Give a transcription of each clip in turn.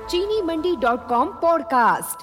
चीनीमंडी.com podcast.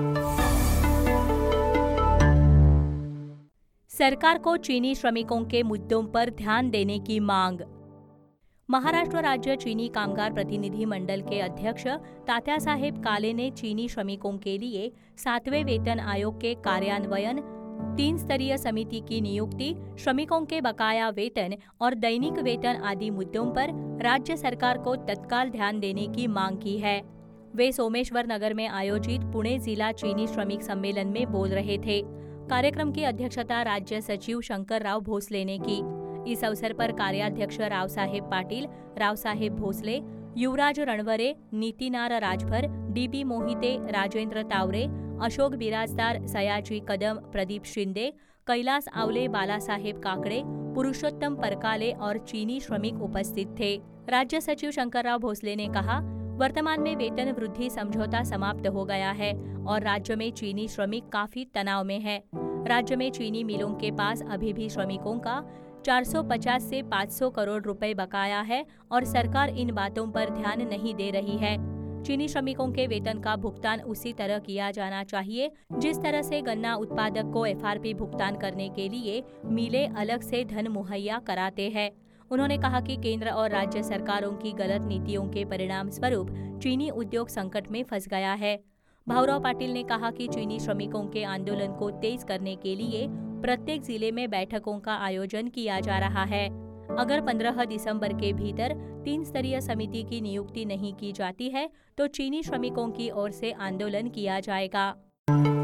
सरकार को चीनी श्रमिकों के मुद्दों पर ध्यान देने की मांग। महाराष्ट्र राज्य चीनी कामगार प्रतिनिधि मंडल के अध्यक्ष तात्यासाहेब काले ने चीनी श्रमिकों के लिए 7वें वेतन आयोग के कार्यान्वयन, 3 स्तरीय समिति की नियुक्ति, श्रमिकों के बकाया वेतन और दैनिक वेतन आदि मुद्दों पर राज्य सरकार को तत्काल ध्यान देने की मांग की है। वे सोमेश्वर नगर में आयोजित पुणे जिला चीनी श्रमिक सम्मेलन में बोल रहे थे। कार्यक्रम की अध्यक्षता राज्य सचिव शंकरराव भोसले ने की। इस अवसर पर कार्याध्यक्ष रावसाहेब पाटील, रावसाहेब भोसले, युवराज रणवरे, नीतीनार राजभर, डीबी मोहिते, राजेंद्र तावरे, अशोक बिराजदार, सयाजी कदम, प्रदीप शिंदे, कैलास आवले, बालासाहेब काकड़े, पुरुषोत्तम परकाले और चीनी श्रमिक उपस्थित थे। राज्य सचिव शंकरराव भोसले ने कहा, वर्तमान में वेतन वृद्धि समझौता समाप्त हो गया है और राज्य में चीनी श्रमिक काफी तनाव में है। राज्य में चीनी मिलों के पास अभी भी श्रमिकों का 450 से 500 करोड़ रुपए बकाया है और सरकार इन बातों पर ध्यान नहीं दे रही है। चीनी श्रमिकों के वेतन का भुगतान उसी तरह किया जाना चाहिए जिस तरह से गन्ना उत्पादक को एफआरपी भुगतान करने के लिए मिलें अलग से धन मुहैया कराते हैं। उन्होंने कहा कि केंद्र और राज्य सरकारों की गलत नीतियों के परिणाम स्वरूप चीनी उद्योग संकट में फंस गया है। भाऊराव पाटिल ने कहा कि चीनी श्रमिकों के आंदोलन को तेज करने के लिए प्रत्येक जिले में बैठकों का आयोजन किया जा रहा है। अगर 15 दिसंबर के भीतर 3 स्तरीय समिति की नियुक्ति नहीं की जाती है तो चीनी श्रमिकों की ओर से आंदोलन किया जाएगा।